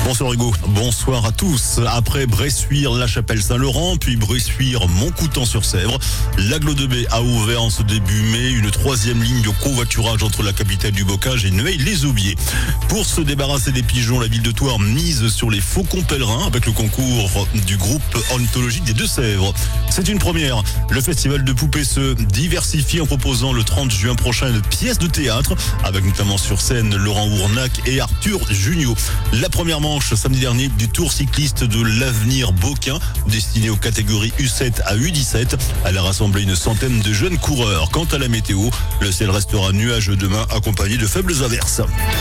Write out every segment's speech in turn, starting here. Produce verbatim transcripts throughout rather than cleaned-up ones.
Bonsoir Hugo, bonsoir à tous. Après Bressuire, La Chapelle-Saint-Laurent, puis Bressuire, Montcoutan-sur-Sèvre, l'Aglo de Baie a ouvert en ce début mai une troisième ligne de covoiturage entre la capitale du bocage et Nueil-les-Aubiers. Pour se débarrasser des pigeons, la ville de Thouars mise sur les faucons pèlerins avec le concours du groupe ornithologique des Deux-Sèvres. C'est une première. Le festival de poupées se diversifie en proposant le trente juin prochain une pièce de théâtre avec notamment sur scène Laurent Ournac et Arthur Junio. La première manche samedi dernier du Tour cycliste de l'Avenir Beauquin destiné aux catégories U sept à U dix-sept. Elle a rassemblé une centaine de jeunes coureurs. Quant à la météo, le ciel restera nuageux demain accompagné de faibles averses.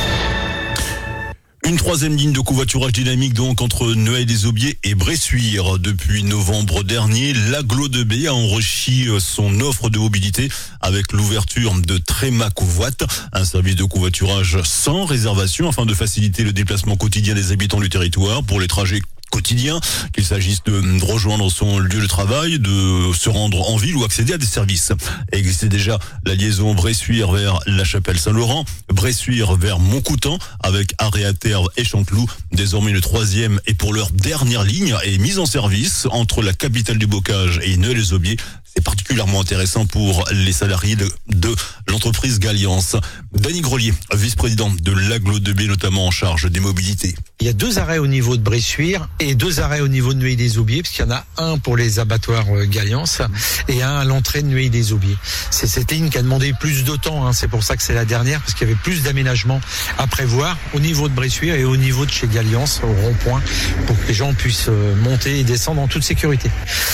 Une troisième ligne de covoiturage dynamique donc entre Nueil-les-Aubiers et Bressuire. Depuis novembre dernier, l'Aglo de Baie a enrichi son offre de mobilité avec l'ouverture de Tréma Covoite, un service de covoiturage sans réservation afin de faciliter le déplacement quotidien des habitants du territoire pour les trajets quotidien, qu'il s'agisse de rejoindre son lieu de travail, de se rendre en ville ou accéder à des services. Existait déjà la liaison Bressuire vers La Chapelle-Saint-Laurent, Bressuire vers Montcoutan avec arrêt à Terve et Chanteloup. Désormais le troisième et pour leur dernière ligne est mise en service entre la capitale du bocage et Nueil-les-Aubiers. C'est particulièrement intéressant pour les salariés de, de l'entreprise Galliance. Dany Grelier, vice-président de l'Aglo de Baie, notamment en charge des mobilités. Il y a deux arrêts au niveau de Bressuire et deux arrêts au niveau de Nueil-les-Aubiers, parce qu'il y en a un pour les abattoirs Galliance et un à l'entrée de Nueil-les-Aubiers. C'est cette ligne qui a demandé plus de temps, hein. C'est pour ça que c'est la dernière, parce qu'il y avait plus d'aménagements à prévoir au niveau de Bressuire et au niveau de chez Galliance, au rond-point, pour que les gens puissent monter et descendre en toute sécurité.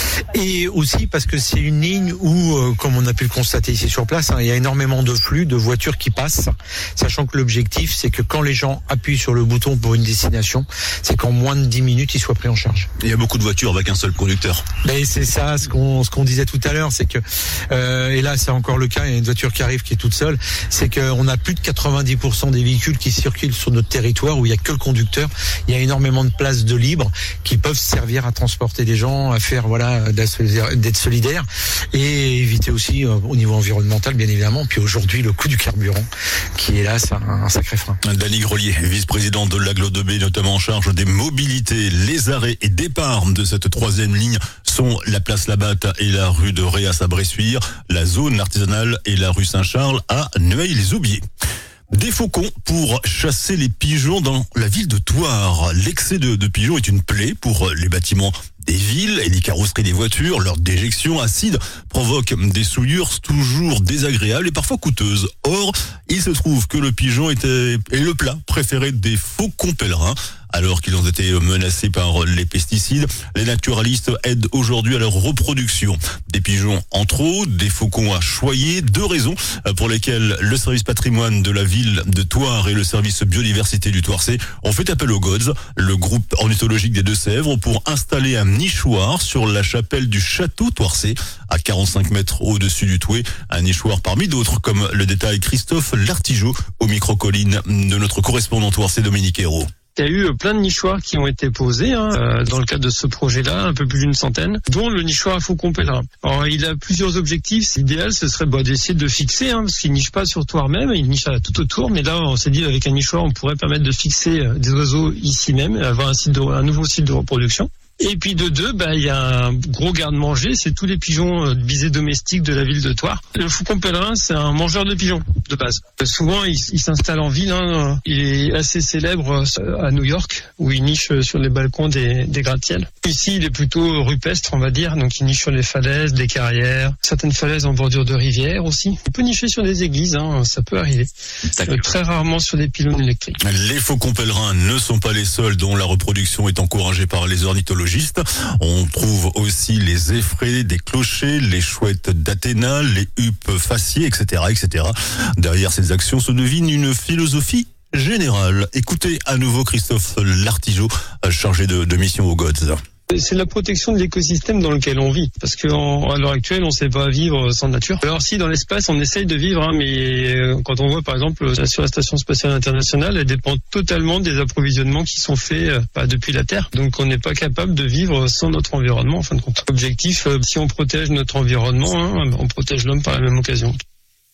Et aussi parce que c'est une ligne où, euh, comme on a pu le constater ici sur place, hein, il y a énormément de flux, de voitures qui passent, sachant que l'objectif, c'est que quand les gens appuient sur le bouton pour une destination, c'est qu'en moins de dix minutes, ils soient pris en charge. Il y a beaucoup de voitures avec un seul conducteur. Mais c'est ça, ce qu'on, ce qu'on disait tout à l'heure, c'est que, euh, et là c'est encore le cas, il y a une voiture qui arrive qui est toute seule, c'est qu'on a plus de quatre-vingt-dix pour cent des véhicules qui circulent sur notre territoire où il y a que le conducteur. Il y a énormément de places de libre qui peuvent servir à transporter des gens, à faire, voilà, d'être solidaire et éviter aussi euh, au niveau environnemental, bien évidemment. Puis aujourd'hui, le coût du carburant qui est là, c'est un, un sacré frein. Dany Grelier, vice-président de l'Aglo de Baie, notamment en charge des mobilités. Les arrêts et départs de cette troisième ligne sont la place Labatte et la rue de Réas à Bressuire, la zone artisanale et la rue Saint-Charles à Nueil-les-Aubiers. Des faucons pour chasser les pigeons dans la ville de Thouars. L'excès de, de pigeons est une plaie pour les bâtiments des villes et les carrosseries des voitures. Leur déjection acide provoque des souillures toujours désagréables et parfois coûteuses. Or, il se trouve que le pigeon était, est le plat préféré des faucons pèlerins. Alors qu'ils ont été menacés par les pesticides, les naturalistes aident aujourd'hui à leur reproduction. Des pigeons en trop, des faucons à choyer, deux raisons pour lesquelles le service patrimoine de la ville de Thouars et le service biodiversité du Thouarsais ont fait appel au G O D S, le groupe ornithologique des Deux-Sèvres, pour installer un nichoir sur la chapelle du château Thouarsais, à quarante-cinq mètres au-dessus du Touet. Un nichoir parmi d'autres, comme le détaille Christophe Lartigeau au micro-colline de notre correspondant Thouarsais Dominique Hérault. Il y a eu plein de nichoirs qui ont été posés hein, euh, dans le cadre de ce projet-là, un peu plus d'une centaine, dont le nichoir à faucon pèlerin. Alors, il a plusieurs objectifs. L'idéal, ce serait bah, d'essayer de fixer, hein, parce qu'il niche pas sur Thouars même, il niche tout autour. Mais là, on s'est dit avec un nichoir, on pourrait permettre de fixer des oiseaux ici même, avoir un, site de, un nouveau site de reproduction. Et puis de deux, bah, il y a un gros garde-manger, c'est tous les pigeons de visée domestique de la ville de Thouars. Le faucon pèlerin, c'est un mangeur de pigeons, de base. Souvent, il, il s'installe en ville, hein. Il est assez célèbre à New York, où il niche sur les balcons des, des gratte-ciel. Ici, il est plutôt rupestre, on va dire, donc il niche sur les falaises, des carrières, certaines falaises en bordure de rivière aussi. Il peut nicher sur des églises, hein, ça peut arriver. Euh, très rarement sur des pylônes électriques. Les faucons pèlerins ne sont pas les seuls dont la reproduction est encouragée par les ornithologistes. On trouve aussi les effraies des clochers, les chouettes d'Athéna, les huppes faciées, et cetera, et cetera. Derrière ces actions se devine une philosophie générale. Écoutez à nouveau Christophe Lartigeau, chargé de, de mission au G O D S. C'est la protection de l'écosystème dans lequel on vit. Parce qu'à l'heure actuelle, on ne sait pas vivre sans nature. Alors si, dans l'espace, on essaye de vivre, hein, mais quand on voit, par exemple, sur la Station Spatiale Internationale, elle dépend totalement des approvisionnements qui sont faits bah, depuis la Terre. Donc on n'est pas capable de vivre sans notre environnement, en fin de compte. L'objectif, si on protège notre environnement, hein, on protège l'homme par la même occasion.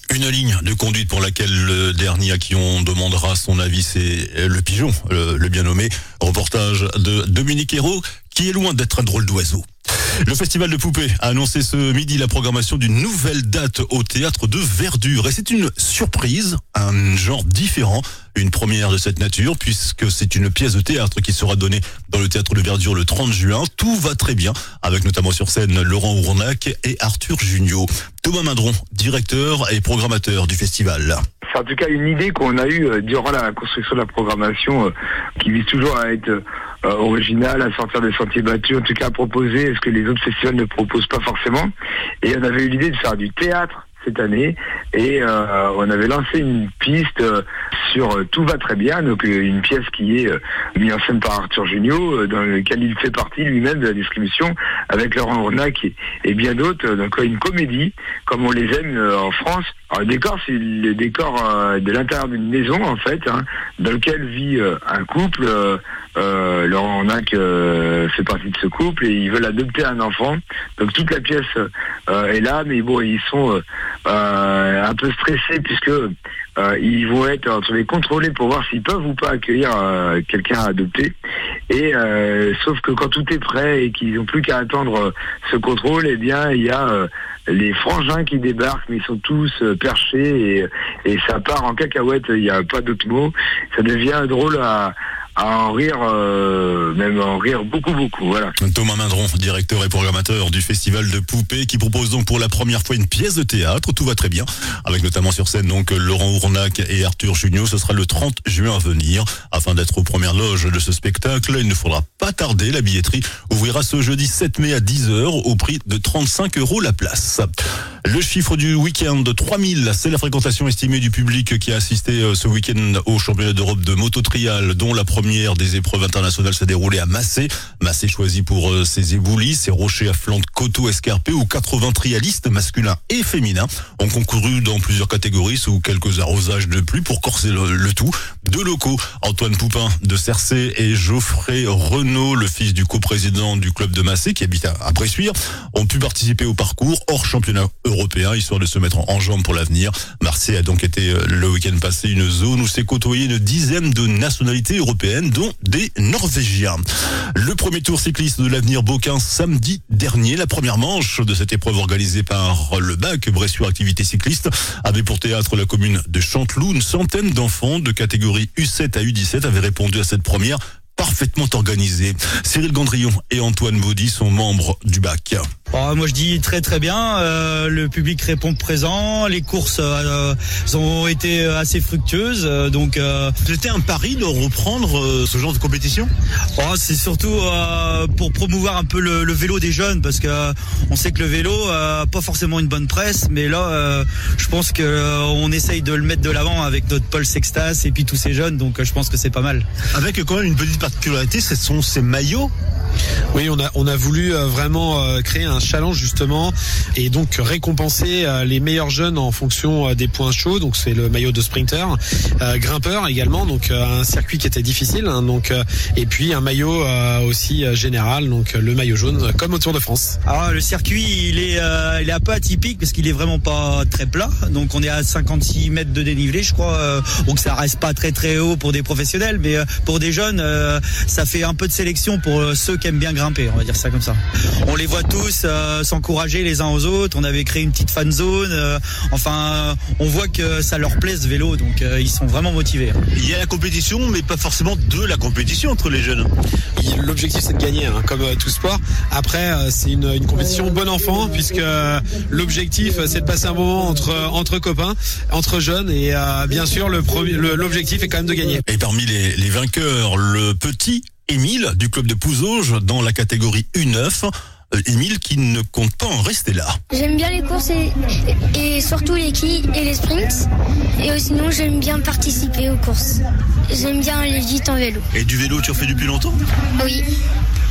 Une ligne de conduite pour laquelle le dernier à qui on demandera son avis, c'est le pigeon, le, le bien nommé. Reportage de Dominique Hérault, qui est loin d'être un drôle d'oiseau. Le Festival de Poupées a annoncé ce midi la programmation d'une nouvelle date au Théâtre de Verdure. Et c'est une surprise, un genre différent, une première de cette nature, puisque c'est une pièce de théâtre qui sera donnée dans le Théâtre de Verdure le trente juin. Tout va très bien, avec notamment sur scène Laurent Ournac et Arthur Jugnot. Thomas Mindron, directeur et programmateur du festival. C'est en tout cas une idée qu'on a eue durant la construction de la programmation, qui vise toujours à être euh, originale, à sortir des sentiers battus, en tout cas à proposer ce que les autres festivals ne proposent pas forcément. Et on avait eu l'idée de faire du théâtre cette année, et euh, on avait lancé une piste euh, sur euh, Tout va très bien, donc euh, une pièce qui est euh, mise en scène par Arthur Jugnot, euh, dans lequel il fait partie lui-même de la distribution, avec Laurent Ournac et, et bien d'autres, euh, donc euh, une comédie, comme on les aime euh, en France. Alors, le décor, c'est le décor euh, de l'intérieur d'une maison, en fait, hein, dans lequel vit euh, un couple. Euh, euh, Laurent Ournac euh, fait partie de ce couple et ils veulent adopter un enfant. Donc toute la pièce euh, est là, mais bon, ils sont euh, euh, un peu stressés puisque euh, ils vont être entre les contrôlés pour voir s'ils peuvent ou pas accueillir euh, quelqu'un à adopter. Et euh, sauf que quand tout est prêt et qu'ils n'ont plus qu'à attendre euh, ce contrôle, eh bien il y a euh, les frangins qui débarquent, mais ils sont tous euh, perchés et, et ça part en cacahuète. Il n'y a pas d'autre mot. Ça devient drôle à à en rire, euh, même en rire beaucoup, beaucoup, voilà. Thomas Mindron, directeur et programmateur du Festival de Poupées, qui propose donc pour la première fois une pièce de théâtre. Tout va très bien, avec notamment sur scène donc Laurent Ournac et Arthur Jugnot. Ce sera le trente juin à venir. Afin d'être aux premières loges de ce spectacle, il ne faudra pas tarder. La billetterie ouvrira ce jeudi sept mai à dix heures au prix de trente-cinq euros la place. Le chiffre du week-end de trois mille, c'est la fréquentation estimée du public qui a assisté ce week-end au championnat d'Europe de moto-trial, dont la première des épreuves internationales s'est déroulée à Massé. Massé choisi pour euh, ses éboulis, ses rochers à flanc de coteaux escarpés, où quatre-vingts trialistes masculins et féminins ont concouru dans plusieurs catégories sous quelques arrosages de pluie pour corser le, le tout. Deux locaux, Antoine Poupin de Cercé et Geoffrey Renaud, le fils du coprésident du club de Massé qui habite à, à Bressuire, ont pu participer au parcours hors championnat européen, histoire de se mettre en, en jambes pour l'avenir. Marseille a donc été euh, le week-end passé une zone où s'est côtoyé une dizaine de nationalités européennes, dont des Norvégiens. Le premier tour cycliste de l'Avenir Beauquin samedi dernier, la première manche de cette épreuve organisée par le B A C, Bressuire Activité Cycliste, avait pour théâtre la commune de Chanteloup. Une centaine d'enfants de catégorie U sept à U dix-sept avaient répondu à cette première parfaitement organisée. Cyril Gandrillon et Antoine Baudy sont membres du B A C. Oh, moi je dis très très bien, euh, le public répond présent, les courses euh, ont été assez fructueuses, euh, donc euh, c'était un pari de reprendre euh, ce genre de compétition. Oh, c'est surtout euh, pour promouvoir un peu le, le vélo des jeunes, parce que euh, on sait que le vélo euh, pas forcément une bonne presse, mais là euh, je pense que euh, on essaye de le mettre de l'avant avec notre Paul Sextas et puis tous ces jeunes, donc euh, je pense que c'est pas mal. Avec quand même une petite particularité, ce sont ces maillots. Oui, on a on a voulu euh, vraiment euh, créer un challenge justement et donc récompenser euh, les meilleurs jeunes en fonction euh, des points chauds. Donc c'est le maillot de sprinter, euh, grimpeur également, donc euh, un circuit qui était difficile, hein, donc euh, et puis un maillot euh, aussi euh, général, donc euh, le maillot jaune euh, comme au Tour de France. Alors le circuit il est euh, il est un peu atypique parce qu'il est vraiment pas très plat. Donc on est à cinquante-six mètres de dénivelé, je crois. Euh, donc ça reste pas très très haut pour des professionnels, mais euh, pour des jeunes, euh, ça fait un peu de sélection pour euh, ceux qui aiment bien grimper, on va dire ça comme ça. On les voit tous euh, s'encourager les uns aux autres. On avait créé une petite fan zone. Euh, enfin, euh, on voit que ça leur plaît ce vélo, donc euh, ils sont vraiment motivés. Il y a la compétition, mais pas forcément de la compétition entre les jeunes. L'objectif c'est de gagner, hein, comme euh, tout sport. Après, euh, c'est une, une compétition bon enfant, puisque euh, l'objectif c'est de passer un moment entre entre copains, entre jeunes, et euh, bien sûr le premier, le, l'objectif est quand même de gagner. Et parmi les, les vainqueurs, le petit Émile du club de Pouzauges dans la catégorie U neuf. Euh, Émile qui ne compte pas en rester là. J'aime bien les courses et, et surtout les quilles et les sprints. Et sinon j'aime bien participer aux courses. J'aime bien aller vite en vélo. Et du vélo, tu en fais depuis longtemps ? Oui.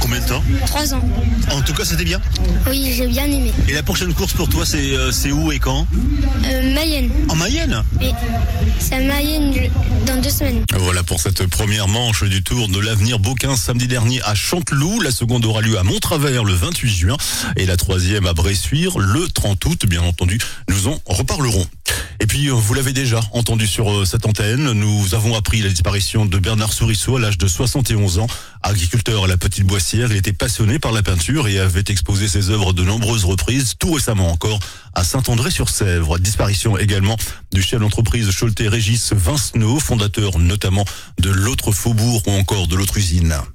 combien de temps? Trois ans. En tout cas, c'était bien. Oui, j'ai bien aimé. Et la prochaine course pour toi, c'est euh, c'est où et quand? Euh, Mayenne. En Mayenne? Oui. C'est à Mayenne dans deux semaines. Voilà pour cette première manche du Tour de l'Avenir Beauquin samedi dernier à Chanteloup. La seconde aura lieu à Montravers le vingt-huit juin et la troisième à Bressuire le trente août. Bien entendu, nous en reparlerons. Et puis, vous l'avez déjà entendu sur cette antenne, nous avons appris la disparition de Bernard Sourisseau à l'âge de soixante et onze ans. Agriculteur à la Petite Boissière, il était passionné par la peinture et avait exposé ses œuvres de nombreuses reprises, tout récemment encore à Saint-André-sur-Sèvre. Disparition également du chef d'entreprise Choletais Régis Vincenot, fondateur notamment de l'autre Faubourg ou encore de l'autre usine.